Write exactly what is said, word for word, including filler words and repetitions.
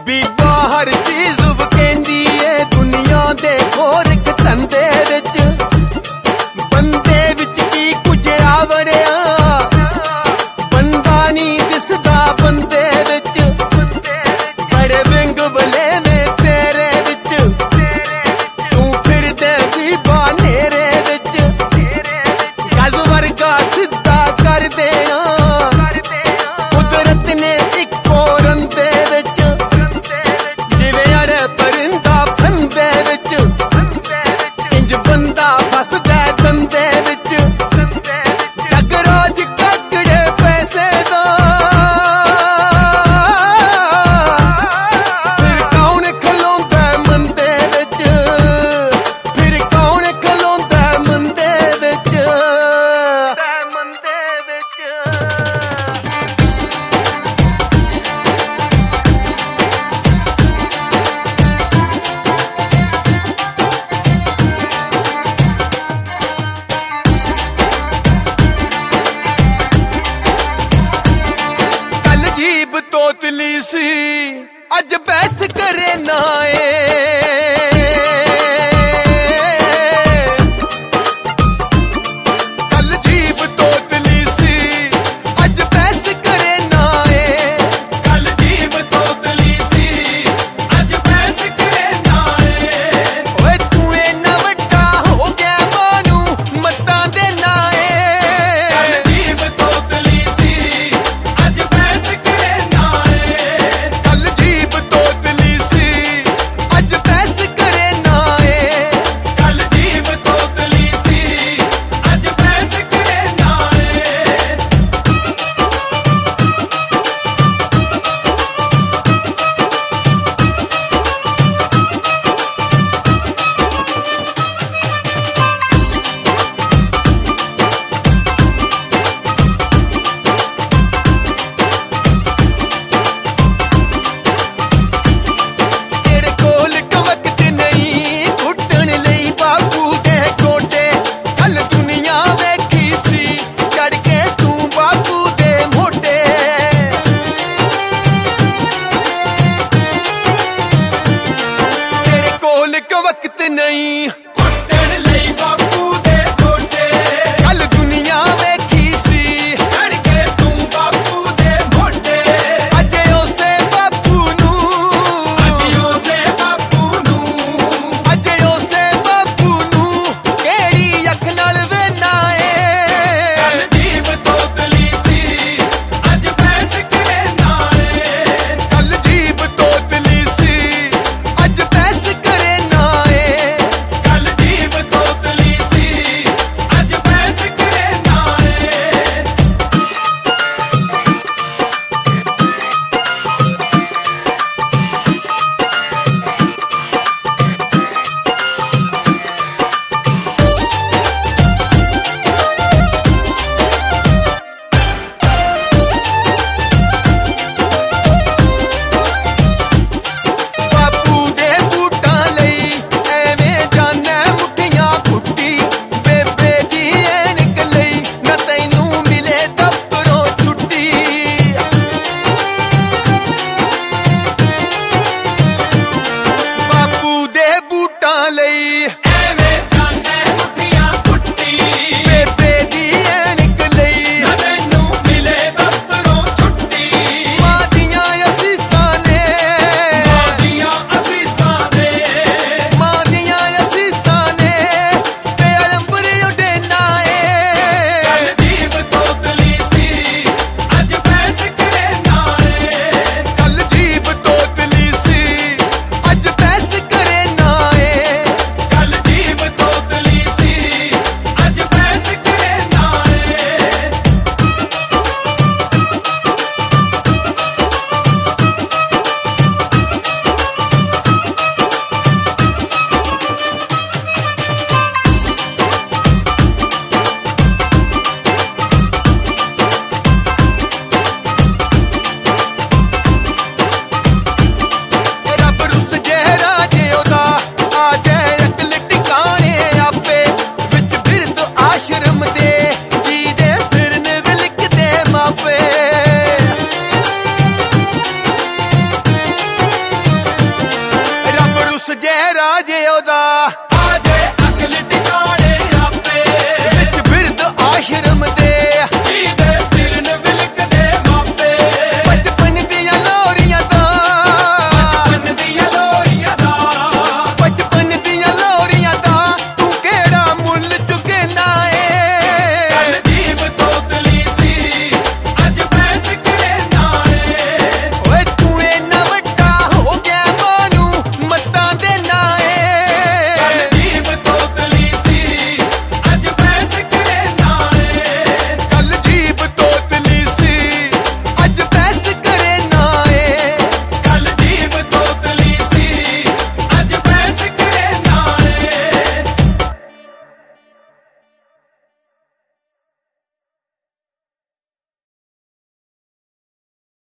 ਬੀਬੀ ਬਾਹਰ ਚੀਜ਼ ਕਹਿੰਦੀ ਏ ਦੁਨੀਆ ਦੇ ਹੋਰ ਇੱਕ ਧੰਦੇ ਵਿੱਚ ਬੰਦੇ ਵਿੱਚ ਕੀ ਕੁਝ ਆਵੜਿਆ ਬੰਦਾ ਨਹੀਂ ਦਿਸਦਾ ਬੰਦੇ ਵਿੱਚ ਬੜੇ ਵਿੰਗ ਬਲੇਵੇਂ ਤੇਰੇ ਵਿੱਚ ਤੂੰ ਫਿਰਦੇ ਬੀਬਾ ਨੇਰੇ ਵਿੱਚ ਗਜ਼ ਵਰਗਾ ਸਿੱਧਾ ਕਰ ਦੇਣਾ ਕੁਦਰਤ ਨੇ ਇੱਕੋ ਰੰਦੇ ਵਿੱਚ ਜਿਵੇਂ ਅੜੇ ਪਰਿੰਦਾ ਫੰਦੇ ਵਿੱਚ ਇੰਜ ਬੰਦਾ ਫਸਦਾ ਦੰਦੇ ਵਿੱਚ ਜਗ ਰੋਜ ਕੱਕੜੇ ਪੈਸੇ ਦਾ ਫਿਰ ਕੌਣ ਖਲੋਂਦਾ ਮੰਦੇ ਵਿੱਚ ਫਿਰ ਕੌਣ ਖਲੋਂਦਾ ਮੰਦੇ ਵਿੱਚ ਮੰਦੇ ਵਿੱਚ ਕੱਲ ਜੀਬ ਤੋਤਲੀ ਸੀ ਅੱਜ ਬਹਿਸ ਕਰੇ ਨਾ ਏ